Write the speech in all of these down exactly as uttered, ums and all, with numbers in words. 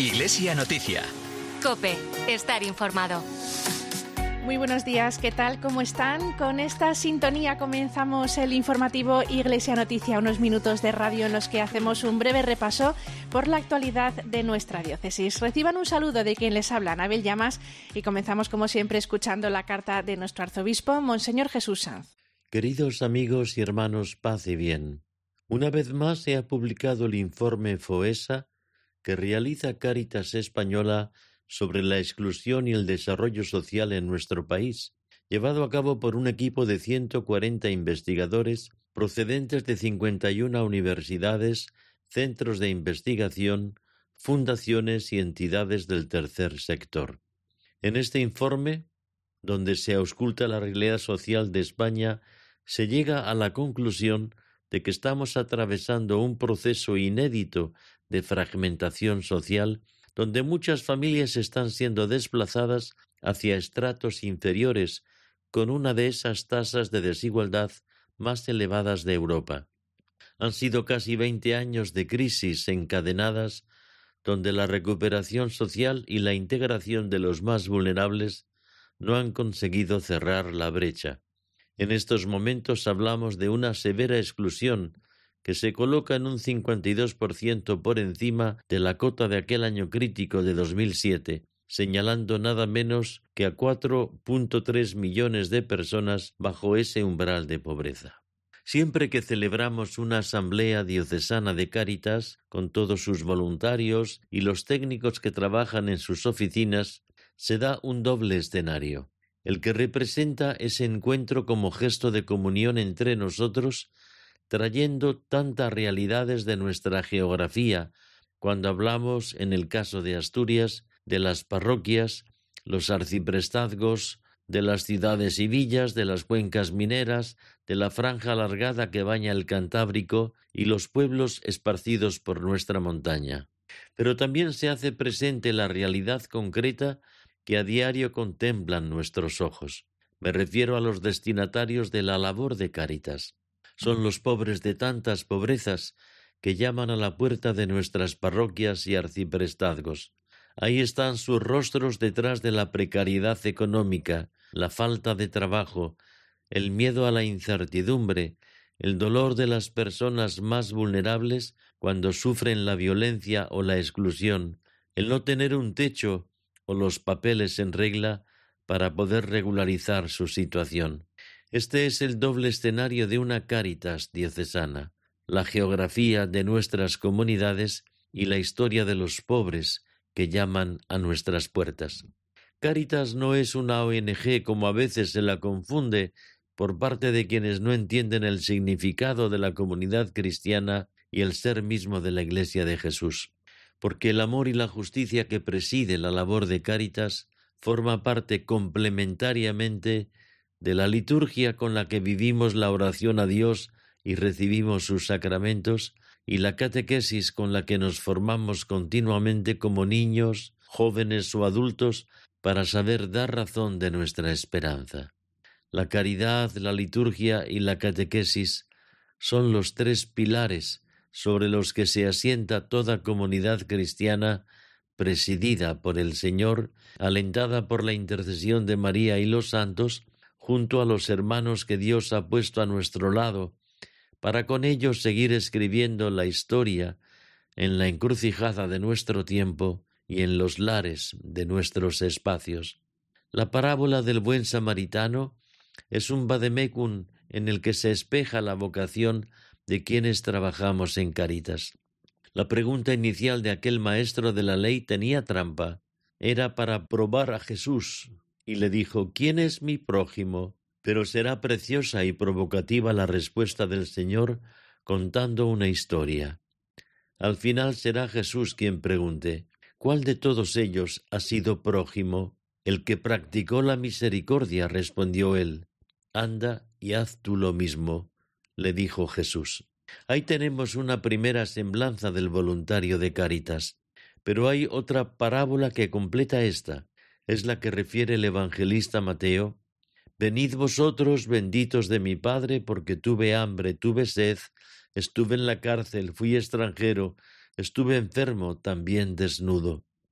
Iglesia Noticia. COPE, estar informado. Muy buenos días, ¿qué tal? ¿Cómo están? Con esta sintonía comenzamos el informativo Iglesia Noticia, unos minutos de radio en los que hacemos un breve repaso por la actualidad de nuestra diócesis. Reciban un saludo de quien les habla, Anabel Llamas, y comenzamos como siempre escuchando la carta de nuestro arzobispo, Monseñor Jesús Sanz. Queridos amigos y hermanos, paz y bien. Una vez más se ha publicado el informe FOESA que realiza Cáritas Española sobre la exclusión y el desarrollo social en nuestro país, llevado a cabo por un equipo de ciento cuarenta investigadores procedentes de cincuenta y una universidades, centros de investigación, fundaciones y entidades del tercer sector. En este informe, donde se ausculta la realidad social de España, se llega a la conclusión de que estamos atravesando un proceso inédito de fragmentación social, donde muchas familias están siendo desplazadas hacia estratos inferiores, con una de esas tasas de desigualdad más elevadas de Europa. Han sido casi veinte años de crisis encadenadas, donde la recuperación social y la integración de los más vulnerables no han conseguido cerrar la brecha. En estos momentos hablamos de una severa exclusión que se coloca en un cincuenta y dos por ciento por encima de la cota de aquel año crítico de dos mil siete, señalando nada menos que a cuatro punto tres millones de personas bajo ese umbral de pobreza. Siempre que celebramos una asamblea diocesana de Cáritas, con todos sus voluntarios y los técnicos que trabajan en sus oficinas, se da un doble escenario. El que representa ese encuentro como gesto de comunión entre nosotros, trayendo tantas realidades de nuestra geografía, cuando hablamos, en el caso de Asturias, de las parroquias, los arciprestazgos, de las ciudades y villas, de las cuencas mineras, de la franja alargada que baña el Cantábrico y los pueblos esparcidos por nuestra montaña. Pero también se hace presente la realidad concreta que a diario contemplan nuestros ojos. Me refiero a los destinatarios de la labor de Cáritas. Son los pobres de tantas pobrezas que llaman a la puerta de nuestras parroquias y arciprestazgos. Ahí están sus rostros detrás de la precariedad económica, la falta de trabajo, el miedo a la incertidumbre, el dolor de las personas más vulnerables cuando sufren la violencia o la exclusión, el no tener un techo o los papeles en regla para poder regularizar su situación. Este es el doble escenario de una Cáritas diocesana, la geografía de nuestras comunidades y la historia de los pobres que llaman a nuestras puertas. Cáritas no es una O N G como a veces se la confunde por parte de quienes no entienden el significado de la comunidad cristiana y el ser mismo de la Iglesia de Jesús, porque el amor y la justicia que preside la labor de Cáritas forma parte complementariamente de la liturgia con la que vivimos la oración a Dios y recibimos sus sacramentos, y la catequesis con la que nos formamos continuamente como niños, jóvenes o adultos para saber dar razón de nuestra esperanza. La caridad, la liturgia y la catequesis son los tres pilares sobre los que se asienta toda comunidad cristiana presidida por el Señor, alentada por la intercesión de María y los santos, junto a los hermanos que Dios ha puesto a nuestro lado, para con ellos seguir escribiendo la historia en la encrucijada de nuestro tiempo y en los lares de nuestros espacios. La parábola del buen samaritano es un vademecum en el que se espeja la vocación de quienes trabajamos en Cáritas. La pregunta inicial de aquel maestro de la ley tenía trampa. Era para probar a Jesús, y le dijo: ¿quién es mi prójimo? Pero será preciosa y provocativa la respuesta del Señor contando una historia. Al final será Jesús quien pregunte: ¿cuál de todos ellos ha sido prójimo? El que practicó la misericordia, respondió él. Anda y haz tú lo mismo, le dijo Jesús. Ahí tenemos una primera semblanza del voluntario de Cáritas, pero hay otra parábola que completa esta. Es la que refiere el evangelista Mateo. Venid vosotros, benditos de mi Padre, porque tuve hambre, tuve sed, estuve en la cárcel, fui extranjero, estuve enfermo, también desnudo.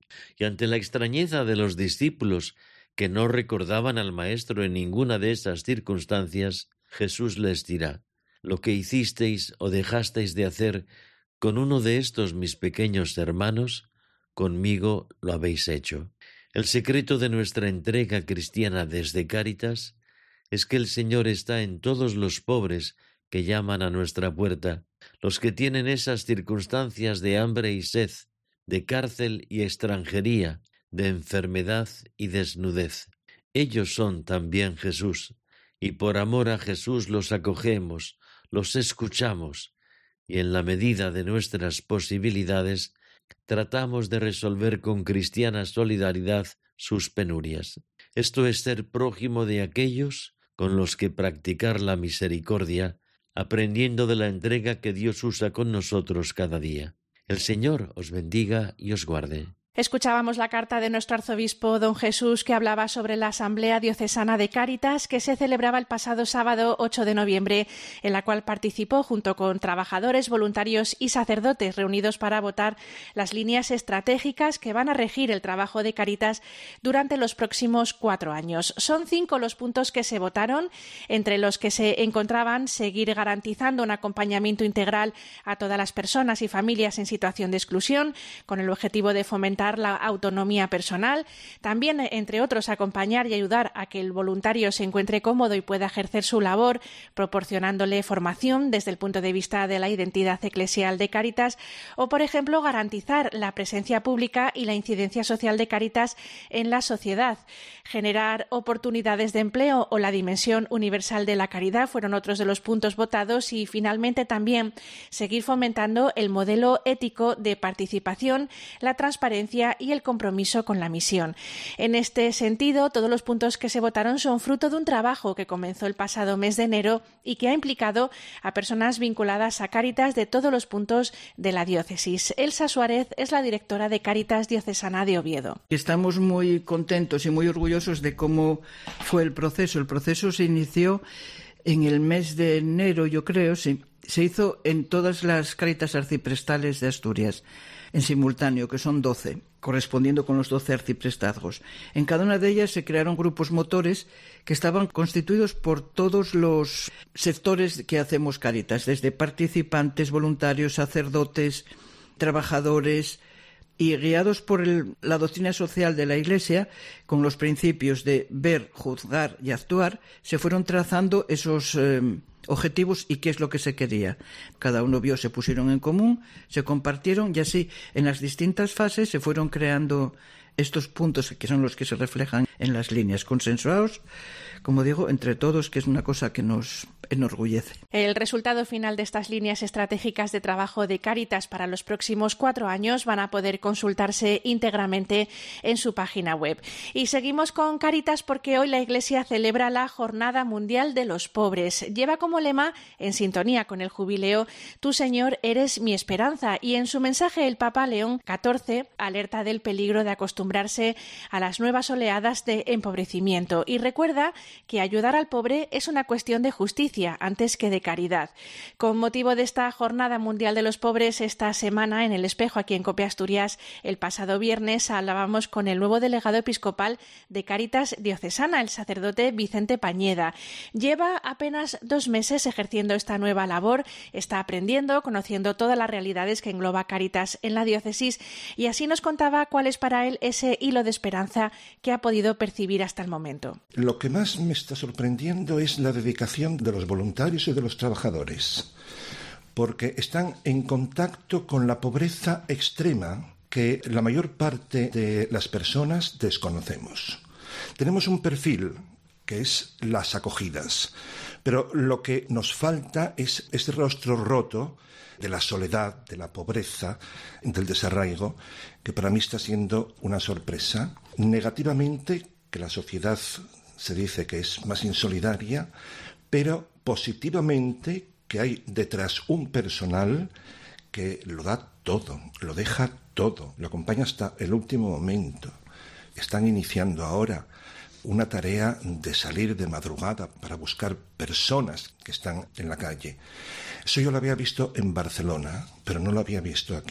Y ante la extrañeza de los discípulos, que no recordaban al Maestro en ninguna de esas circunstancias, Jesús les dirá: lo que hicisteis o dejasteis de hacer con uno de estos mis pequeños hermanos, conmigo lo habéis hecho. El secreto de nuestra entrega cristiana desde Cáritas es que el Señor está en todos los pobres que llaman a nuestra puerta, los que tienen esas circunstancias de hambre y sed, de cárcel y extranjería, de enfermedad y desnudez. Ellos son también Jesús, y por amor a Jesús los acogemos, los escuchamos, y en la medida de nuestras posibilidades tratamos de resolver con cristiana solidaridad sus penurias. Esto es ser prójimo de aquellos con los que practicar la misericordia, aprendiendo de la entrega que Dios usa con nosotros cada día. El Señor os bendiga y os guarde. Escuchábamos la carta de nuestro arzobispo don Jesús, que hablaba sobre la Asamblea Diocesana de Cáritas que se celebraba el pasado sábado ocho de noviembre, en la cual participó junto con trabajadores, voluntarios y sacerdotes reunidos para votar las líneas estratégicas que van a regir el trabajo de Cáritas durante los próximos cuatro años. Son cinco los puntos que se votaron, entre los que se encontraban seguir garantizando un acompañamiento integral a todas las personas y familias en situación de exclusión, con el objetivo de fomentar la autonomía personal, también, entre otros, acompañar y ayudar a que el voluntario se encuentre cómodo y pueda ejercer su labor, proporcionándole formación desde el punto de vista de la identidad eclesial de Cáritas, o, por ejemplo, garantizar la presencia pública y la incidencia social de Cáritas en la sociedad. Generar oportunidades de empleo o la dimensión universal de la caridad fueron otros de los puntos votados, y finalmente también seguir fomentando el modelo ético de participación, la transparencia y el compromiso con la misión. En este sentido, todos los puntos que se votaron son fruto de un trabajo que comenzó el pasado mes de enero y que ha implicado a personas vinculadas a Cáritas de todos los puntos de la diócesis. Elsa Suárez es la directora de Cáritas Diocesana de Oviedo. Estamos muy contentos y muy orgullosos de cómo fue el proceso. El proceso se inició en el mes de enero, yo creo, sí. Se hizo en todas las Cáritas arciprestales de Asturias, en simultáneo, que son doce, correspondiendo con los doce arciprestazgos. En cada una de ellas se crearon grupos motores que estaban constituidos por todos los sectores que hacemos Cáritas, desde participantes, voluntarios, sacerdotes, trabajadores, y guiados por el, la doctrina social de la Iglesia, con los principios de ver, juzgar y actuar, se fueron trazando esos eh, objetivos y qué es lo que se quería. Cada uno vio, se pusieron en común, se compartieron, y así en las distintas fases se fueron creando estos puntos que son los que se reflejan en las líneas, consensuados, como digo, entre todos, que es una cosa que nos enorgullece. El resultado final de estas líneas estratégicas de trabajo de Cáritas para los próximos cuatro años van a poder consultarse íntegramente en su página web. Y seguimos con Cáritas porque hoy la Iglesia celebra la Jornada Mundial de los Pobres. Lleva como lema, en sintonía con el jubileo, «Tu Señor, eres mi esperanza», y en su mensaje el Papa León catorce alerta del peligro de acostumbrarse a las nuevas oleadas de empobrecimiento y recuerda que ayudar al pobre es una cuestión de justicia antes que de caridad. Con motivo de esta Jornada Mundial de los Pobres, esta semana en El Espejo, aquí en COPE Asturias, el pasado viernes hablábamos con el nuevo delegado episcopal de Cáritas Diocesana, el sacerdote Vicente Pañeda. Lleva apenas dos meses ejerciendo esta nueva labor, está aprendiendo, conociendo todas las realidades que engloba Cáritas en la diócesis, y así nos contaba cuál es para él ese hilo de esperanza que ha podido percibir hasta el momento. Lo que más me está sorprendiendo es la dedicación de los voluntarios y de los trabajadores, porque están en contacto con la pobreza extrema que la mayor parte de las personas desconocemos. Tenemos un perfil que es las acogidas, pero lo que nos falta es ese rostro roto de la soledad, de la pobreza, del desarraigo, que para mí está siendo una sorpresa. Negativamente, que la sociedad se dice que es más insolidaria, pero positivamente que hay detrás un personal que lo da todo, lo deja todo, lo acompaña hasta el último momento. Están iniciando ahora una tarea de salir de madrugada para buscar personas que están en la calle. Eso yo lo había visto en Barcelona, pero no lo había visto aquí.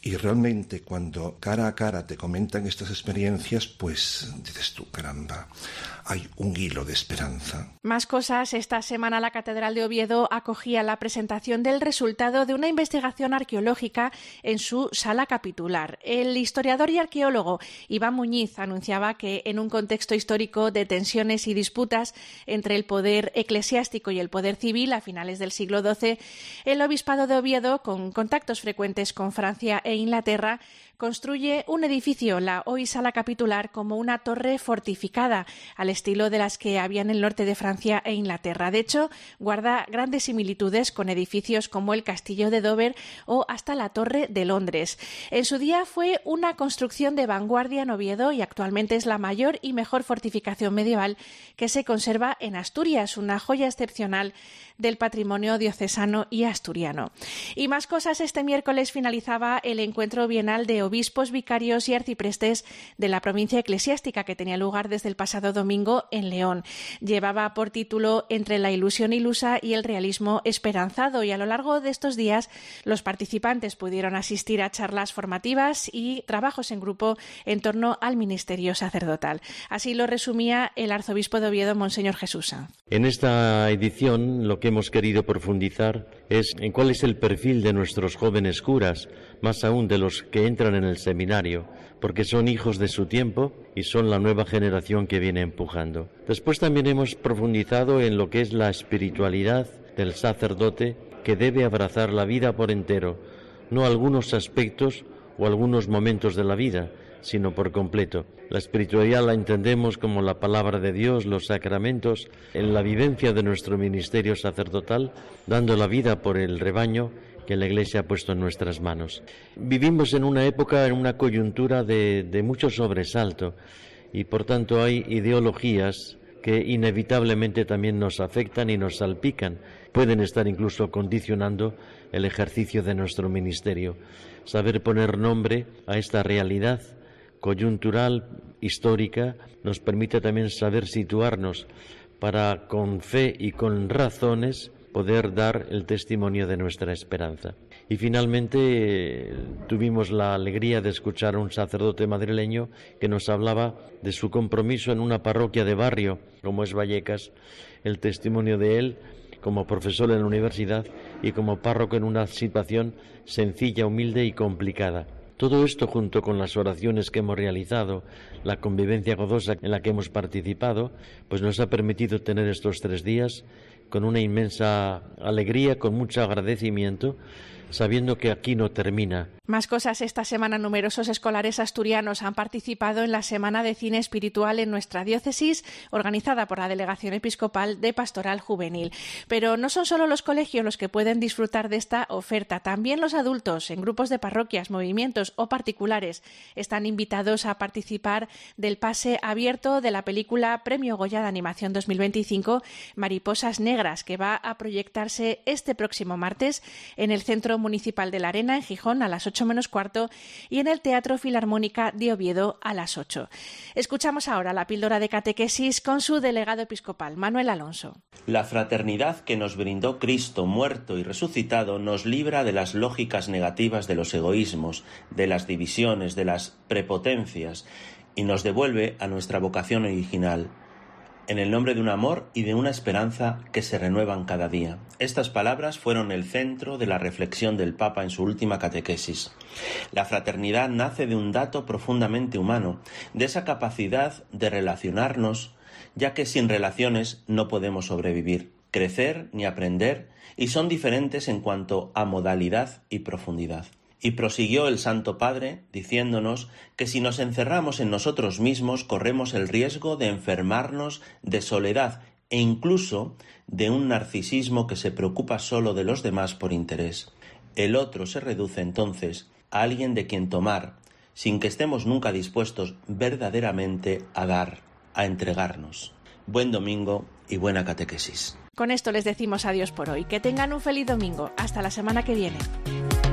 Y realmente cuando cara a cara te comentan estas experiencias, pues dices tú, caramba, hay un hilo de esperanza. Más cosas. Esta semana la Catedral de Oviedo acogía la presentación del resultado de una investigación arqueológica en su sala capitular. El historiador y arqueólogo Iván Muñiz anunciaba que en un contexto histórico de tensiones y disputas entre el poder eclesiástico y el poder civil a finales del siglo doce, el Obispado de Oviedo, con contactos frecuentes con Francia e Inglaterra, construye un edificio, la hoy sala capitular, como una torre fortificada, al estilo de las que había en el norte de Francia e Inglaterra. De hecho, guarda grandes similitudes con edificios como el Castillo de Dover o hasta la Torre de Londres. En su día fue una construcción de vanguardia en Oviedo y actualmente es la mayor y mejor fortificación medieval que se conserva en Asturias, una joya excepcional del patrimonio diocesano y asturiano. Y más cosas. Este miércoles finalizaba el encuentro bienal de obispos, vicarios y arciprestes de la provincia eclesiástica, que tenía lugar desde el pasado domingo en León. Llevaba por título Entre la ilusión ilusa y el realismo esperanzado, y a lo largo de estos días los participantes pudieron asistir a charlas formativas y trabajos en grupo en torno al ministerio sacerdotal. Así lo resumía el arzobispo de Oviedo, Monseñor Jesús Sanz. En esta edición lo que hemos querido profundizar es en cuál es el perfil de nuestros jóvenes curas, más aún de los que entran en el seminario, porque son hijos de su tiempo y son la nueva generación que viene empujando. Después también hemos profundizado en lo que es la espiritualidad del sacerdote, que debe abrazar la vida por entero, no algunos aspectos o algunos momentos de la vida, sino por completo. La espiritualidad la entendemos como la palabra de Dios, los sacramentos, en la vivencia de nuestro ministerio sacerdotal, dando la vida por el rebaño que la Iglesia ha puesto en nuestras manos. Vivimos en una época, en una coyuntura de, de mucho sobresalto, y por tanto hay ideologías que inevitablemente también nos afectan y nos salpican, pueden estar incluso condicionando el ejercicio de nuestro ministerio. Saber poner nombre a esta realidad coyuntural, histórica, nos permite también saber situarnos para, con fe y con razones, poder dar el testimonio de nuestra esperanza. Y finalmente tuvimos la alegría de escuchar a un sacerdote madrileño que nos hablaba de su compromiso en una parroquia de barrio, como es Vallecas, el testimonio de él como profesor en la universidad y como párroco en una situación sencilla, humilde y complicada. Todo esto, junto con las oraciones que hemos realizado, la convivencia gozosa en la que hemos participado, pues nos ha permitido tener estos tres días con una inmensa alegría, con mucho agradecimiento, sabiendo que aquí no termina. Más cosas. Esta semana numerosos escolares asturianos han participado en la Semana de Cine Espiritual en nuestra diócesis, organizada por la Delegación Episcopal de Pastoral Juvenil. Pero no son solo los colegios los que pueden disfrutar de esta oferta, también los adultos, en grupos de parroquias, movimientos o particulares, están invitados a participar del pase abierto de la película Premio Goya de Animación dos mil veinticinco, Mariposas Negras, que va a proyectarse este próximo martes en el Centro Municipal de la Arena, en Gijón, a las ocho menos cuarto, y en el Teatro Filarmónica de Oviedo a las ocho. Escuchamos ahora la píldora de catequesis con su delegado episcopal, Manuel Alonso. La fraternidad que nos brindó Cristo muerto y resucitado nos libra de las lógicas negativas de los egoísmos, de las divisiones, de las prepotencias, y nos devuelve a nuestra vocación original, en el nombre de un amor y de una esperanza que se renuevan cada día. Estas palabras fueron el centro de la reflexión del Papa en su última catequesis. La fraternidad nace de un dato profundamente humano, de esa capacidad de relacionarnos, ya que sin relaciones no podemos sobrevivir, crecer ni aprender, y son diferentes en cuanto a modalidad y profundidad. Y prosiguió el Santo Padre diciéndonos que si nos encerramos en nosotros mismos corremos el riesgo de enfermarnos de soledad e incluso de un narcisismo que se preocupa solo de los demás por interés. El otro se reduce entonces a alguien de quien tomar, sin que estemos nunca dispuestos verdaderamente a dar, a entregarnos. Buen domingo y buena catequesis. Con esto les decimos adiós por hoy. Que tengan un feliz domingo. Hasta la semana que viene.